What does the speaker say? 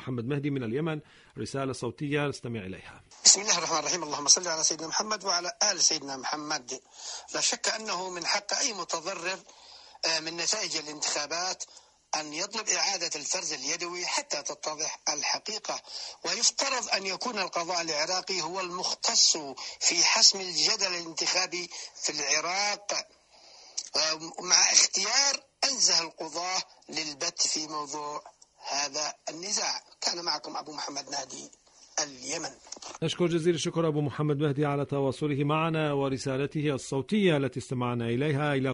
محمد مهدي من اليمن رسالة صوتية نستمع إليها. بسم الله الرحمن الرحيم. اللهم صل على سيدنا محمد وعلى آل سيدنا محمد. لا شك أنه من حق أي متضرر من نتائج الانتخابات أن يطلب إعادة الفرز اليدوي حتى تتضح الحقيقة، ويفترض أن يكون القضاء العراقي هو المختص في حسم الجدل الانتخابي في العراق، مع اختيار أنزه القضاة للبت في موضوع هذا النزاع. كان معكم أبو محمد مهدي، اليمن. نشكر جزيل الشكر أبو محمد مهدي على تواصله معنا ورسالته الصوتية التي استمعنا إليها.